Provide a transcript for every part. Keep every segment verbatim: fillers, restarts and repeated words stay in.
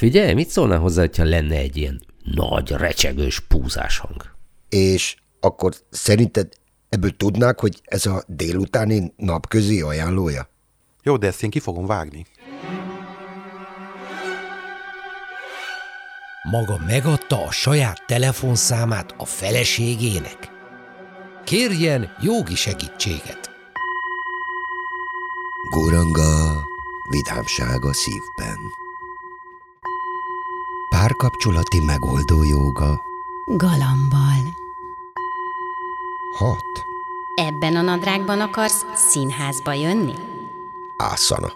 Figyelj, mit szólnál hozzá, hogyha lenne egy ilyen nagy, recsegős púzáshang? És akkor szerinted ebből tudnák, hogy ez a délutáni napközi ajánlója? Jó, de ezt én ki fogom vágni. Maga megadta a saját telefonszámát a feleségének? Kérjen jogi segítséget. Góranga, vidámság a szívben. Párkapcsolati megoldó jóga. Galambal. Hat. Ebben a nadrágban akarsz színházba jönni? Ászana.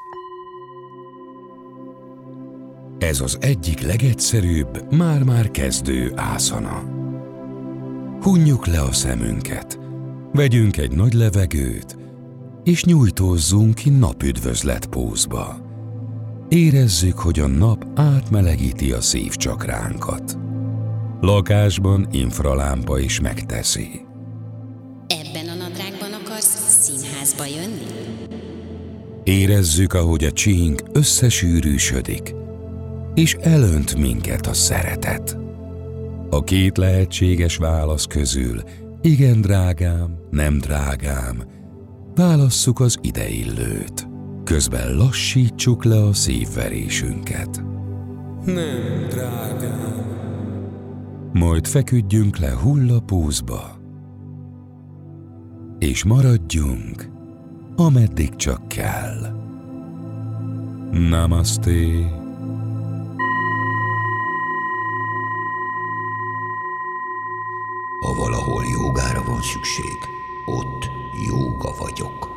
Ez az egyik legegyszerűbb, már-már kezdő ászana. Hunjuk le a szemünket, vegyünk egy nagy levegőt, és nyújtózzunk ki napüdvözlet pózba. Érezzük, hogy a nap átmelegíti a szívcsakránkat. Lakásban infralámpa is megteszi. Ebben a nadrágban akarsz színházba jönni? Érezzük, ahogy a csík összesűrűsödik, és elönt minket a szeretet. A két lehetséges válasz közül, igen drágám, nem drágám, válasszuk az ideillőt. Közben lassítsuk le a szívverésünket. Nem drágám. Majd feküdjünk le hullapúzba, és maradjunk, ameddig csak kell. Namaste. Ha valahol jógára van szükség, ott jóga vagyok.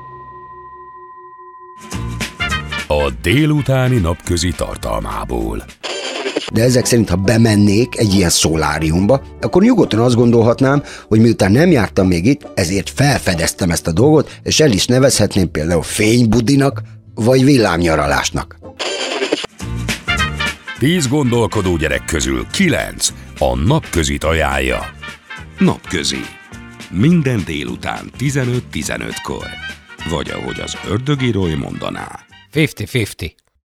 A délutáni napközi tartalmából. De ezek szerint, ha bemennék egy ilyen szoláriumba, akkor nyugodtan azt gondolhatnám, hogy miután nem jártam még itt, ezért felfedeztem ezt a dolgot, és el is nevezhetném például fénybudinak, vagy villámnyaralásnak. Tíz gondolkodó gyerek közül kilenc a napközit ajánlja. Napközi. Minden délután tizenöt tizenötkor. Vagy ahogy az ördögírói mondaná. fifty fifty.